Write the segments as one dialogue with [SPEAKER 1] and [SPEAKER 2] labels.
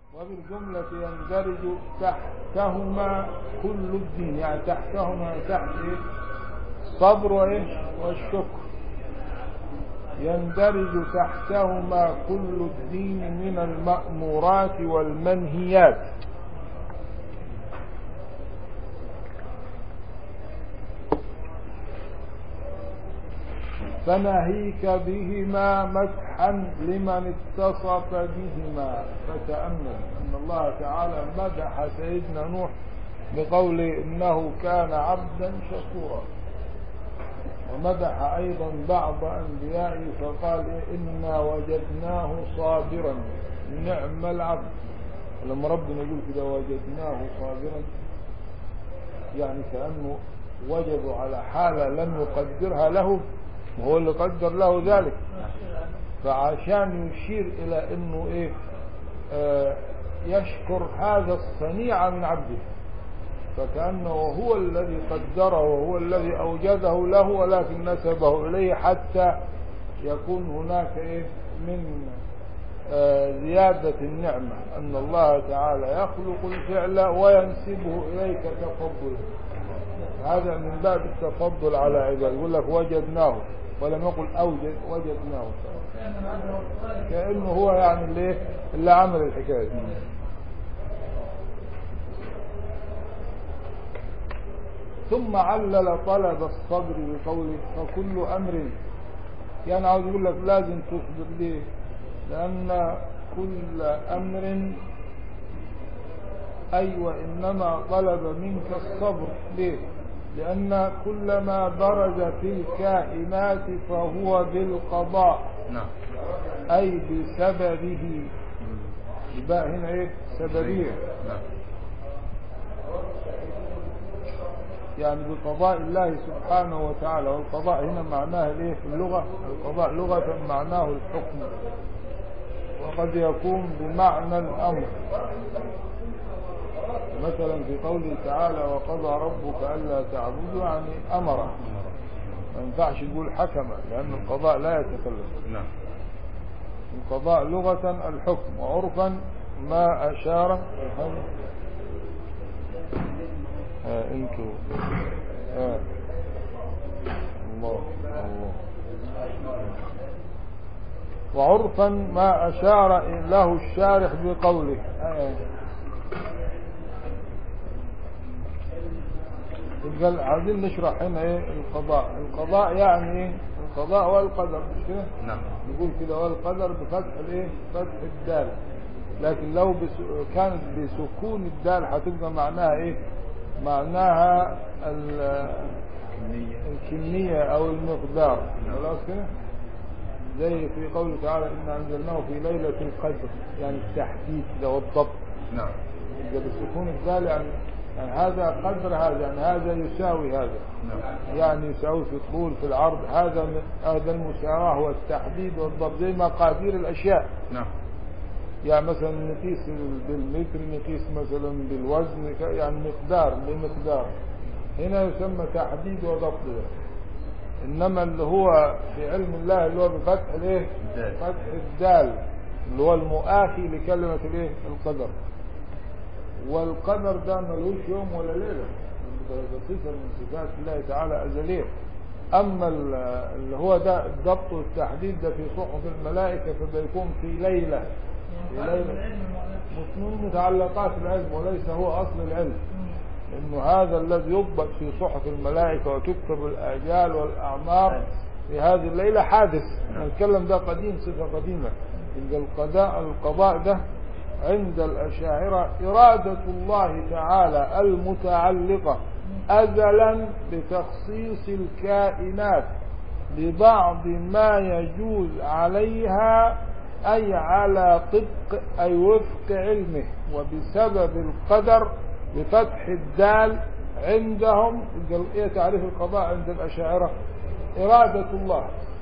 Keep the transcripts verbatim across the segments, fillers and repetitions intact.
[SPEAKER 1] وبالجملة يندرج تحتهما كل الدين، يعني تحتهما تحت الصبر والشكر، يندرج تحتهما كل الدين من المأمورات والمنهيات. فناهيك بهما مدحا لمن اتصف بهما. فتأمل أن الله تعالى مدح سيدنا نوح بقول إنه كان عبدا شكورا، ومدح أيضا بعض أنبيائه فقال إنا وجدناه صابرا نعم العبد. لما ربنا يقول كده وجدناه صابرا، يعني كأنه وجدوا على حالة لم يقدرها له وهو اللي قدر له ذلك، فعشان يشير إلى أنه إيه آه يشكر هذا الصنيع من عبده، فكأنه هو الذي قدره وهو الذي أوجده له، ولكن نسبه إليه حتى يكون هناك إيه من آه زيادة النعمة، أن الله تعالى يخلق الفعل وينسبه إليك تفضلا. هذا من باب التفضل على عباده. يقول لك وجدناه ولم يقل أوجد، وجدناه، كأنه هو يعني اللي, اللي عمل الحكاية. ثم علل طلب الصبر بقوله فكل أمر، يعني عاوز يقول لك لازم تصبر. ليه؟ لأن كل أمر أي أيوة وإنما طلب منك الصبر. ليه؟ لأن كل ما برز في الكائنات فهو بالقضاء،
[SPEAKER 2] نعم،
[SPEAKER 1] أي بسببه. يبقى هنا إيه؟ سببية،
[SPEAKER 2] نعم،
[SPEAKER 1] يعني بقضاء الله سبحانه وتعالى. والقضاء هنا معناه إيه في اللغة؟ القضاء لغة معناه الحكم، وقد يكون بمعنى الأمر. مثلا في قوله تعالى وقضى ربك ألا تعبدوا، يعني أمر، ما ينفعش يقول حكم، لأن القضاء لا يتكلم.
[SPEAKER 2] نعم.
[SPEAKER 1] القضاء لغة الحكم، وعرفا ما أشار ها انتوا ها الله الله وعرفا ما أشار له الشارح بقوله. قال عايزين نشرح هنا ايه القضاء. القضاء يعني ايه؟ القضاء والقدر، مش كده؟
[SPEAKER 2] نعم.
[SPEAKER 1] نقول كده والقدر بفتح الايه؟ فتح الدال، لكن لو بس كانت بسكون الدال هتبقى معناها ايه؟ معناها الكمية او المقدار. خلاص كده؟ زي في قوله تعالى إنا أنزلناه في ليلة القدر، يعني التحديد كده والضبط.
[SPEAKER 2] نعم.
[SPEAKER 1] إذا بسكون الدال يعني يعني هذا قدر هذا، يعني هذا يساوي هذا.
[SPEAKER 2] نعم.
[SPEAKER 1] يعني يساوي في الطول في العرض. هذا هذا المساواة والتحديد والضبط، زي مقادير الأشياء.
[SPEAKER 2] نعم. يعني
[SPEAKER 1] مثلا نقيس بالمتر، نقيس مثلا بالوزن، يعني مقدار بمقدار. هنا يسمى تحديد وضبط ده. إنما اللي هو في علم الله اللي هو بفتح الايه؟ فتح الدال، اللي هو المؤاخي لكلمة الايه؟ القدر. والقدر ده ملوش يوم ولا ليلة، ده صفة من صفات الله تعالى أزلية. أما اللي هو ده الضبط والتحديد ده في صحف الملائكة، فبيكون في ليلة، في ليلة من متعلقات العلم، وليس هو أصل العلم. إنه هذا الذي يضبط في صحف الملائكة وتكتب الآجال والأعمار في هذه الليلة حادث. نتكلم ده قديم، صفة قديمة. القضاء القضاء ده عند الأشاعرة إرادة الله تعالى المتعلقة أزلا بتخصيص الكائنات ببعض ما يجوز عليها، أي على طبق أي وفق علمه. وبسبب القدر بفتح الدال عندهم، ايه تعريف القضاء عند الأشاعرة؟ إرادة الله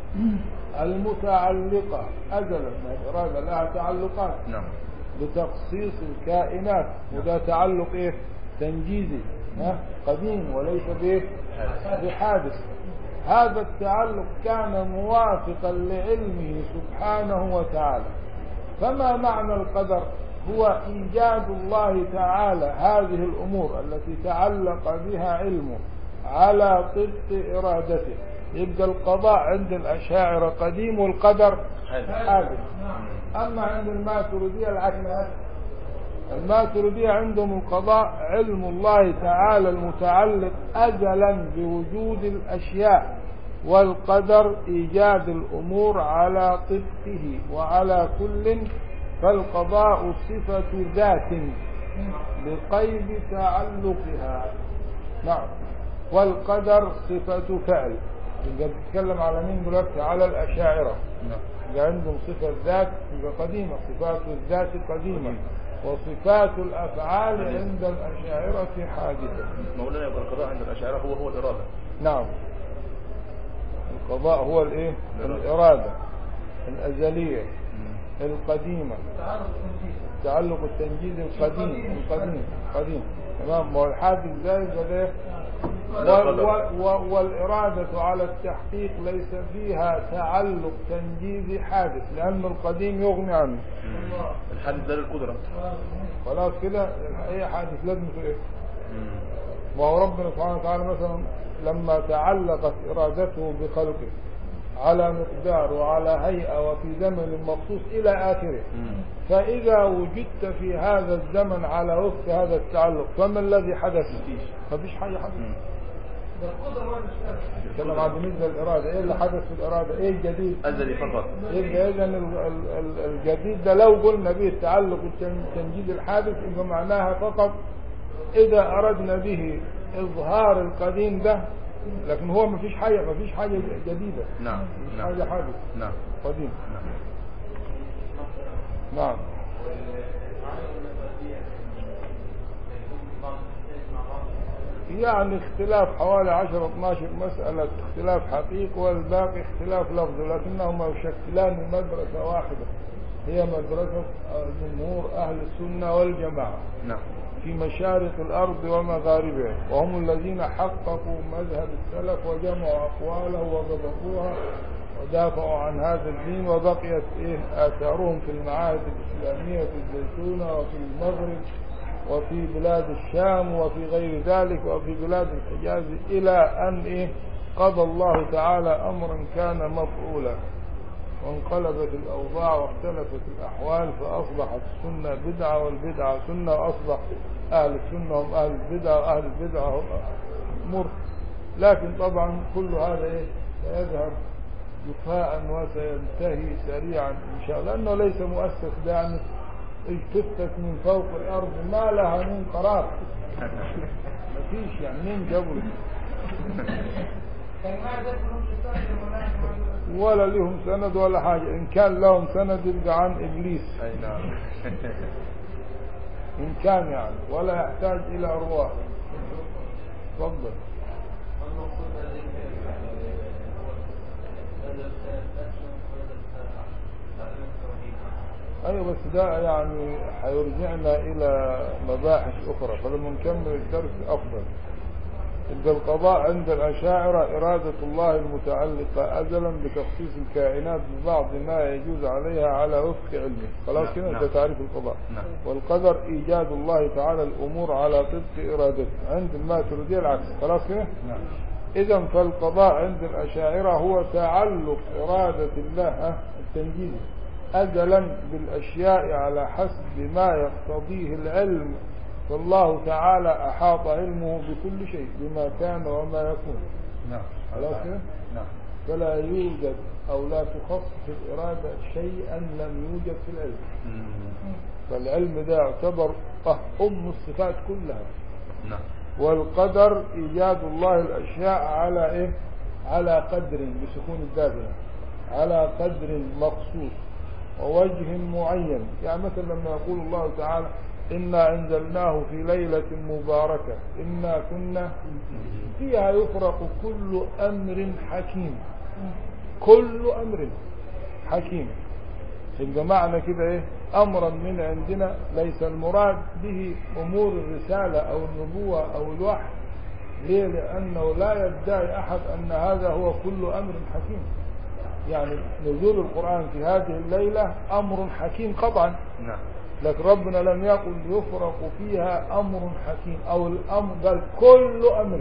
[SPEAKER 1] المتعلقة أزلا، إرادة لها تعلقات.
[SPEAKER 2] نعم.
[SPEAKER 1] بتخصيص الكائنات، وده تعلق ايه؟ تنجيزي قديم وليس بايه؟ بحادث. هذا التعلق كان موافقا لعلمه سبحانه وتعالى. فما معنى القدر؟ هو إيجاد الله تعالى هذه الأمور التي تعلق بها علمه على طبق إرادته. يبقى القضاء عند الأشاعرة قديم والقدر حادث. أما عند الماتريدية العكس، الماتريدية عندهم القضاء علم الله تعالى المتعلق أزلا بوجود الأشياء، والقدر إيجاد الأمور على طبقه وعلى كل، فالقضاء صفة ذات بقيد تعلقها. نعم. والقدر صفة فعل. يبقى بتتكلم على مين دلوقتي؟ على الأشاعرة. يبقى عندهم صفة ذات يبقى قديمة، صفات الذات قديمة، وصفات الأفعال عند الأشاعرة حادثة.
[SPEAKER 3] مولانا يبقى القضاء عند الأشاعرة هو هو الإرادة.
[SPEAKER 1] نعم. القضاء هو الإيه؟ الإرادة الأزلية القديمة، تعلق التنجيز القديم القديم قديم. تمام. والحادث ذلك ده والإرادة على التحقيق ليس فيها تعلق تنجيزي حادث، لأن القديم يغني عنه.
[SPEAKER 3] الحادث ده للقدرة.
[SPEAKER 1] خلاص كده. أي حادث لازم إيه؟ ما هو ربنا سبحانه وتعالى مثلا لما تعلقت إرادته بخلقه على مقدار وعلى هيئة وفي زمن مخصوص إلى آخره، فإذا وجدت في هذا الزمن على وفق هذا التعلق فما الذي حدث؟ ما فيش حاجة حدث. كلام عن بالنسبة للإرادة، إيه اللي حدث في الإرادة؟ إيه الجديد؟
[SPEAKER 3] أزلي فقط.
[SPEAKER 1] إيه إذا الجديد ده لو قلنا به التعلق والتنجيد الحادث يبقى معناها فقط إذا أردنا به إظهار القديم ده، لكن هو ما فيش حاجة ما فيش حاجة جديدة.
[SPEAKER 3] نعم.
[SPEAKER 1] مفيش
[SPEAKER 3] نعم.
[SPEAKER 1] حاجة حادث.
[SPEAKER 3] نعم.
[SPEAKER 1] قديم.
[SPEAKER 3] نعم.
[SPEAKER 1] نعم. يعني اختلاف حوالي عشرة اثناشر مسألة اختلاف حقيقي، والباقي اختلاف لفظ، لكنهما يشكلان مدرسة واحدة هي مدرسة جمهور أهل السنة والجماعة.
[SPEAKER 3] نعم.
[SPEAKER 1] في مشارق الأرض ومغاربها، وهم الذين حققوا مذهب السلف وجمعوا أقواله وضبطوها ودافعوا عن هذا الدين، وبقيت إيه آثارهم في المعاهد الإسلامية في الزيتونة وفي المغرب وفي بلاد الشام وفي غير ذلك وفي بلاد الحجاز، إلى أن إيه قضى الله تعالى أمرا كان مفعولا، وانقلبت الأوضاع واختلفت الأحوال، فأصبحت السنة بدعة والبدعة سنة، وأصبح أهل السنة هم أهل البدعة وأهل البدعة هم مر. لكن طبعا كل هذا إيه سيذهب جفاء وسينتهي سريعا إن شاء الله، لأنه ليس مؤسس دعني اجتثت من فوق الأرض ما لها من قرار. ما فيش يعني مين جبل ولا لهم سند ولا حاجة. إن كان لهم سند يبقى عن إبليس.
[SPEAKER 3] أي نعم.
[SPEAKER 1] إن كان يعني ولا يحتاج إلى أرواح. تفضل. أيوة بس ده يعني حيرجعنا إلى مباحث أخرى، فلما نكمل الدرس أفضل. إذا القضاء عند الأشاعرة إرادة الله المتعلقة أزلا بتخصيص الكائنات ببعض ما يجوز عليها على وفق علمه. خلاص كده ده تعريف القضاء. والقدر إيجاد الله تعالى الأمور على طبق إرادته. عند الماتريدية العكس. خلاص كده. إذا فالقضاء عند الأشاعرة هو تعلق إرادة الله التنجيز أزلا بالأشياء على حسب ما يقتضيه العلم، فالله تعالى أحاط علمه بكل شيء بما كان وما يكون.
[SPEAKER 3] نعم.
[SPEAKER 1] خلاص كده؟
[SPEAKER 3] نعم.
[SPEAKER 1] فلا يوجد أو لا تخصص الإرادة شيئا لم يوجد في العلم. فالعلم ده يعتبر أم الصفات كلها.
[SPEAKER 3] نعم.
[SPEAKER 1] والقدر إيجاد الله الأشياء على إيه؟ على قدر بسكون الدابة، على قدر مخصوص ووجه معين. يعني مثلا لما يقول الله تعالى إنا أنزلناه في ليلة مباركة إنا كنا فيها يفرق كل أمر حكيم. كل أمر حكيم. يبقى معنى كده إيه؟ أمرا من عندنا، ليس المراد به أمور الرسالة أو النبوة أو الوحي. ليه؟ لأنه لا يدعي أحد أن هذا هو كل أمر حكيم. يعني نزول القرآن في هذه الليلة أمر حكيم قطعا.
[SPEAKER 3] نعم.
[SPEAKER 1] لكن ربنا لم يقل يفرق فيها أمر حكيم أو الأمر، قال كل أمر.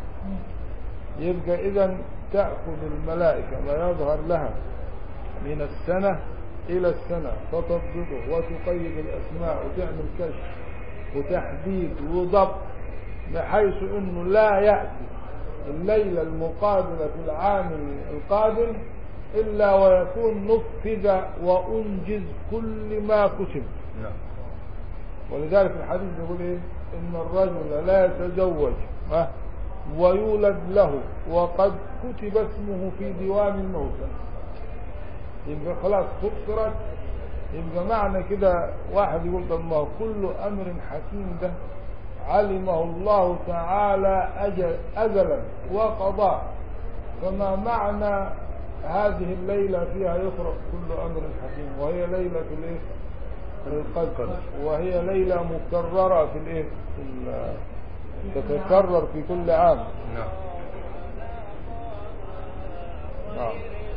[SPEAKER 1] يبقى إذن تأخذ الملائكة ما يظهر لها من السنة إلى السنة فتضبطه وتقيد الأسماء وتعمل كشف وتحديد وضبط، بحيث أنه لا يأتي الليلة المقابلة في العام القادم إلا ويكون نفذ وأنجز كل ما كتب. ولذلك الحديث يقول إيه؟ إن الرجل لا يتزوج أه؟ ويولد له وقد كتب اسمه في ديوان الموتى، يبقى خلاص فقرت. يبقى معنى كده واحد يقول طب ما كل أمر حكيم ده علمه الله تعالى أجل أزلا وقضاء، فما معنى هذه الليلة فيها يفرق كل أمر حكيم، وهي ليلة الايه القدر، وهي ليلة مكررة في الايه تتكرر في كل عام.
[SPEAKER 3] نعم.
[SPEAKER 1] نعم.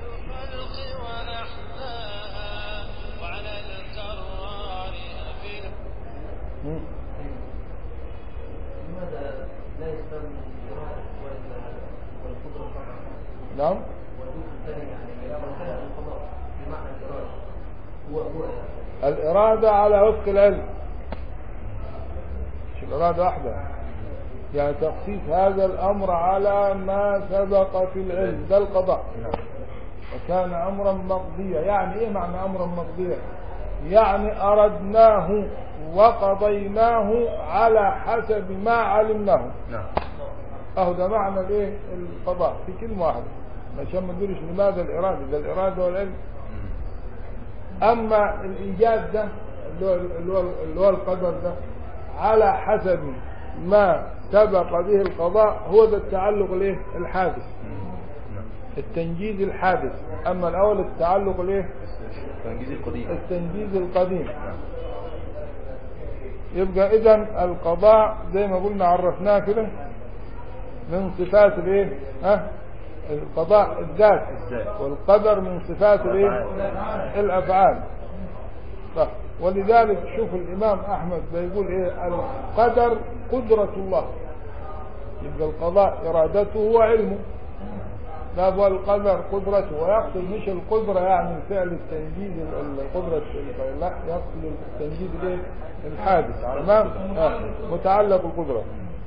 [SPEAKER 2] لماذا لا يستوي الإرادة والقدرة فقط؟
[SPEAKER 1] نعم.
[SPEAKER 2] والجزء الثاني يعني مرحلة القضاء بمعنى الإرادة هو هو
[SPEAKER 1] الإرادة على وفق العلم، مش الإرادة واحدة، يعني تخصيص هذا الأمر على ما سبق في العلم، ده القضاء. وكان أمرا مقضيا. يعني إيه معنى أمرا مقضيا؟ يعني أردناه وقضيناه على حسب ما علمناه.
[SPEAKER 3] نعم.
[SPEAKER 1] أهو ده معنى الإيه القضاء في كلمة واحدة، عشان ما نقولش لماذا الإرادة، ده الإرادة والعلم. أما الإيجاد ده اللي هو اللي هو القدر ده على حسب ما سبق به القضاء، هو ده التعلق الايه الحادث، التنجيز الحادث. أما الأول التعلق الايه
[SPEAKER 3] التنجيز القديم.
[SPEAKER 1] التنجيز القديم. يبقى إذن القضاء زي ما قلنا عرفناه كده من صفات الايه ها القضاء الذات، والقدر من صفات الايه الافعال. طيب، ولذلك شوف الامام احمد بيقول ايه القدر قدرة الله، يبقى القضاء ارادته وعلمه، لا هو القدر قدرته. ويقصد مش القدرة يعني فعل التنجيز القدرة، لا يقصد التنجيز الايه الحادث، تمام، متعلق القدرة.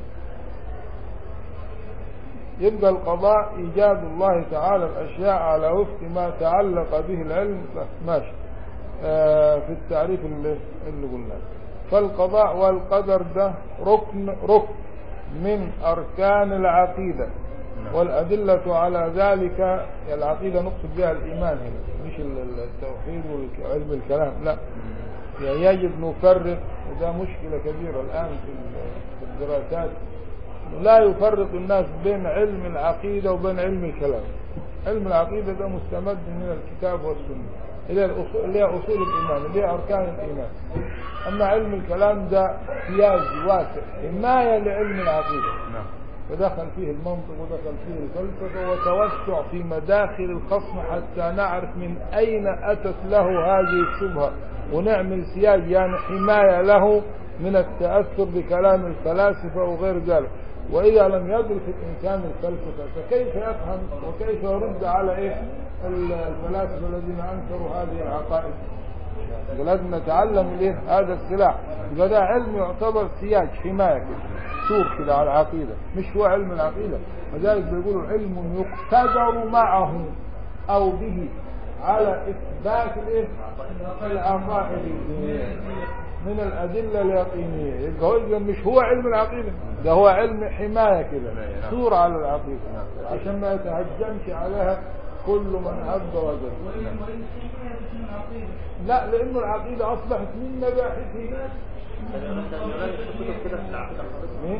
[SPEAKER 1] يبقى القضاء إيجاد الله تعالى الأشياء على وفق ما تعلق به العلم. ماشي آه في التعريف اللي, اللي قلناه. فالقضاء والقدر ده ركن ركن من أركان العقيدة، والأدلة على ذلك. العقيدة نقصد بها الإيمان هنا، مش التوحيد وعلم الكلام، لا. يعني يجب نفرق، وده مشكلة كبيرة الآن في الدراسات، لا يفرق الناس بين علم العقيدة وبين علم الكلام. علم العقيدة ده مستمد من الكتاب والسنة، اللي هي أصول الإيمان، اللي هي أركان الإيمان. أما علم الكلام ده سياج واسع حماية لعلم العقيدة، فدخل فيه المنطق ودخل فيه الفلسفة وتوسع في مداخل الخصم حتى نعرف من أين أتت له هذه الشبهة، ونعمل سياج يعني حماية له من التأثر بكلام الفلاسفة وغير ذلك. وإذا لم يدرك الإنسان الفلسفة فكيف يفهم وكيف يرد على إيه الفلاسفة الذين أنكروا هذه العقائد؟ لازم نتعلم إيه هذا السلاح. يبقى ده علم يعتبر سياج حماية كده، سور كده على العقيدة، مش هو علم العقيدة. وذلك بيقولوا علم يقتدر معه أو به على إثبات الإيه العقائد من الأدلة اليقينية. يبقى هو إذا مش هو علم العقيدة، ده هو علم حماية كده، سور على العقيدة، عشان ما يتهجمش عليها كل من هب وجد. لا، لأنه العقيدة أصبحت من مباحثه. مين؟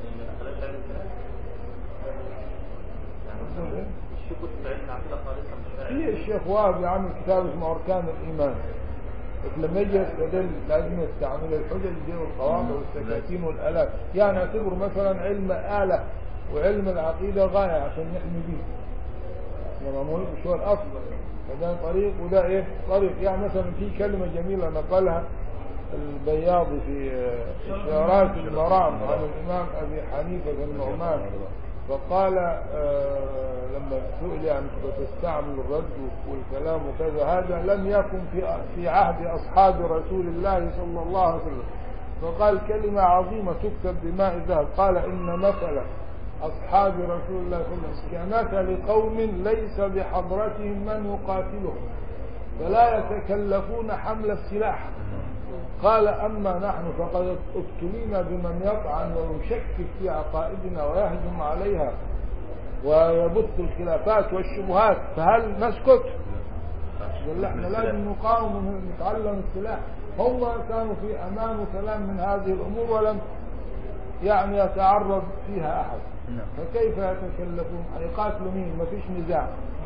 [SPEAKER 1] في الشيخ وهب يعمل كتاب اسمه أركان الإيمان، لما يجي يستدل لازم يستعمل الحجج دي والقواعد والسكاكين والآلات. يعني اعتبر مثلا علم آلة وعلم العقيدة غاية عشان نحمي به، لما مهم شو الأصل، فده طريق وده إيه طريق. يعني مثلا في كلمة جميلة نقلها البياضي في إشارات المرام عن الإمام أبي حنيفة النعمان، فقال آه لما سئل يعني تستعمل الرد والكلام وكذا، هذا لم يكن في في عهد أصحاب رسول الله صلى الله عليه وسلم. فقال كلمة عظيمة تكتب بماء الذهب، قال إن مثل أصحاب رسول الله صلى الله عليه وسلم كمثل قوم ليس بحضرتهم من يقاتلهم فلا يتكلفون حمل السلاح. قال أما نحن فقد ابتلينا بمن يطعن ويشكك في عقائدنا ويهجم عليها ويبث الخلافات والشبهات، فهل نسكت؟ قال احنا لازم نقاوم ونتعلم السلاح. هم كانوا في أمان وسلام من هذه الأمور ولم يعني يتعرض فيها أحد، فكيف يتكلفون؟ هيقاتلوا مين؟ ما فيش نزاع،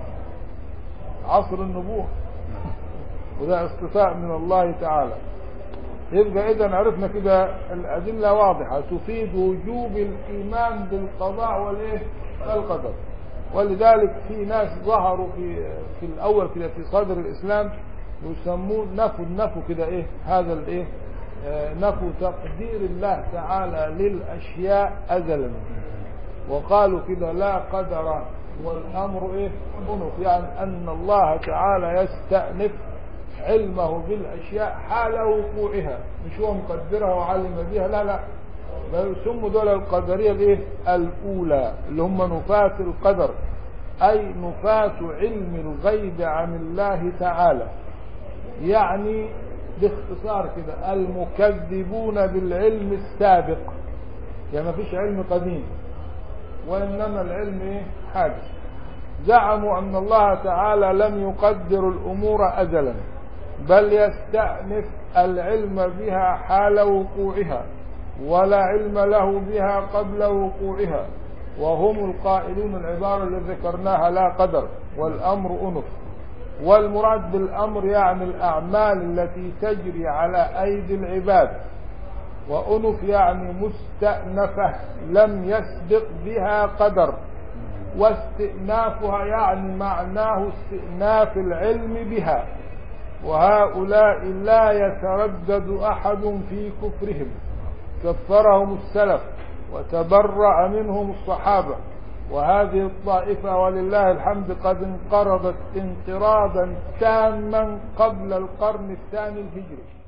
[SPEAKER 1] عصر النبوة، وده استفاء من الله تعالى. يبقى إذا عرفنا كده الأدلة واضحة تفيد وجوب الإيمان بالقضاء والإيه والقدر. ولذلك في ناس ظهروا في في الأول كده في صدر الإسلام يسمون نفوا نفوا كده إيه هذا الإيه آه نفوا تقدير الله تعالى للأشياء أزلا، وقالوا كده لا قدر والأمر إيه أنف، يعني أن الله تعالى يستأنف علمه بالأشياء حال وقوعها، مش هو مقدرها وعلم بها، لا لا، بل يسموا دول القدرية الايه الأولى اللي هم نفاة القدر، أي نفاة علم الغيب عن الله تعالى. يعني باختصار كده المكذبون بالعلم السابق، يعني ما فيش علم قديم وإنما العلم ايه حادث. زعموا أن الله تعالى لم يقدر الأمور أزلا بل يستأنف العلم بها حال وقوعها، ولا علم له بها قبل وقوعها، وهم القائلون العبارة التي ذكرناها لا قدر والأمر أنف. والمراد بالأمر يعني الأعمال التي تجري على أيدي العباد، وأنف يعني مستأنفة لم يسبق بها قدر، واستئنافها يعني معناه استئناف العلم بها. وهؤلاء لا يتردد أحد في كفرهم، كفرهم السلف وتبرأ منهم الصحابة، وهذه الطائفة ولله الحمد قد انقرضت انقراضا تاما قبل القرن الثاني الهجري.